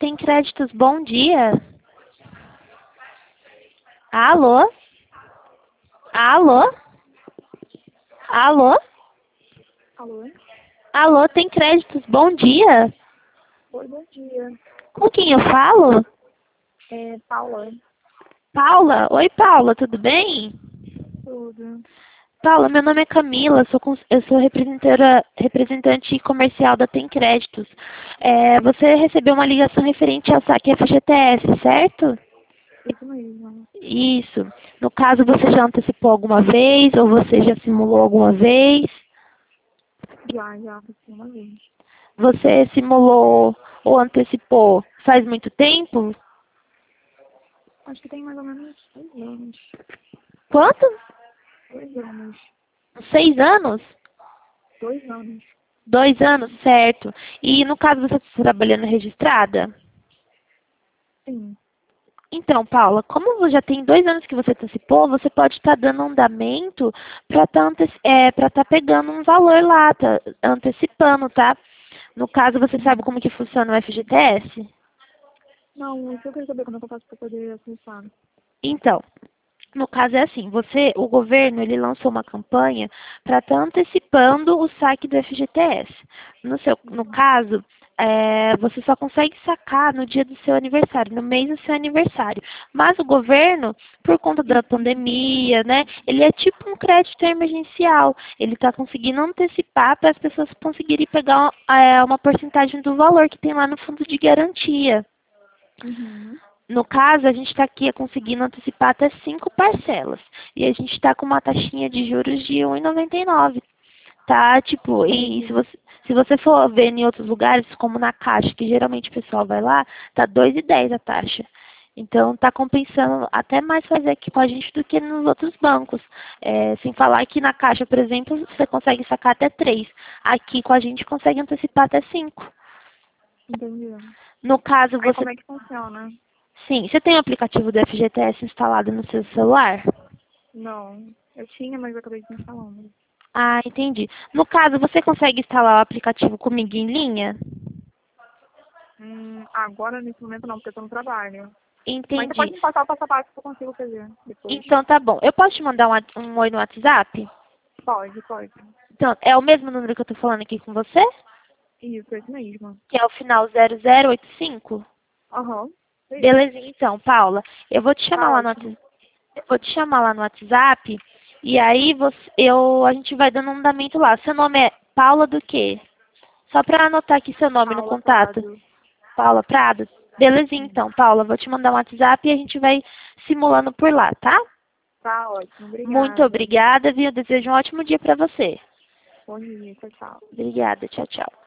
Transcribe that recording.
tem créditos. Bom dia. Alô? Alô? Alô? Alô? Alô, tem créditos. Bom dia. Oi, bom dia. Com quem eu falo? É Paula. Paula? Oi, Paula, tudo bem? Tudo. Paula, meu nome é Camila, eu sou representante comercial da Tem Créditos. Você recebeu uma ligação referente ao saque FGTS, certo? Isso mesmo. Isso. No caso, você já antecipou alguma vez ou você já simulou alguma vez? Já assisti uma vez. Você simulou ou antecipou faz muito tempo? Acho que tem mais ou menos 2 anos. Quanto? 2 anos. 6 anos? 2 anos. 2 anos, certo. E no caso, você está trabalhando registrada? Sim. Então, Paula, como já tem 2 anos que você antecipou, você pode estar dando andamento para estar pegando um valor lá, tá antecipando, tá? No caso, você sabe como que funciona o FGTS? Não, isso eu queria saber como é que eu faço para poder acessar. Então, no caso é assim, o governo, ele lançou uma campanha para estar antecipando o saque do FGTS. No caso, você só consegue sacar no dia do seu aniversário, no mês do seu aniversário. Mas o governo, por conta da pandemia, né, ele é tipo um crédito emergencial. Ele está conseguindo antecipar para as pessoas conseguirem pegar uma porcentagem do valor que tem lá no fundo de garantia. Uhum. No caso, a gente está aqui conseguindo antecipar até 5 parcelas. E a gente está com uma taxinha de juros de 1,99. Tá? Tipo, e se você for ver em outros lugares, como na Caixa, que geralmente o pessoal vai lá, tá 2,10 a taxa. Então, tá compensando até mais fazer aqui com a gente do que nos outros bancos. Sem falar que na Caixa, por exemplo, você consegue sacar até 3. Aqui com a gente consegue antecipar até 5. Entendi. No caso, Aí você como é que funciona? Sim, você tem o aplicativo do FGTS instalado no seu celular? Não. Eu tinha, mas eu acabei desinstalando. Ah, entendi. No caso, você consegue instalar o aplicativo comigo em linha? Agora, nesse momento, não, porque eu tô no trabalho. Mas você Entendi. pode me passar o passo a passo que eu consigo fazer depois. Então tá bom. Eu posso te mandar um oi no WhatsApp? Pode, pode. Então, é o mesmo número que eu tô falando aqui com você? Isso, é isso mesmo. Que é o final 0085? Aham. Isso. Belezinha, então, Paula. Eu vou te chamar Tá lá no ótimo. WhatsApp. Eu vou te chamar lá no WhatsApp e aí a gente vai dando um andamento lá. Seu nome é Paula do quê? Só para anotar aqui seu nome no Paula contato. Prado. Paula Prado? Belezinha, então, Paula. Vou te mandar um WhatsApp e a gente vai simulando por lá, tá? Tá ótimo. Muito Obrigada. obrigada, viu? Eu desejo um ótimo dia para você. Bom dia. Tchau, tchau. Obrigada. Tchau, tchau.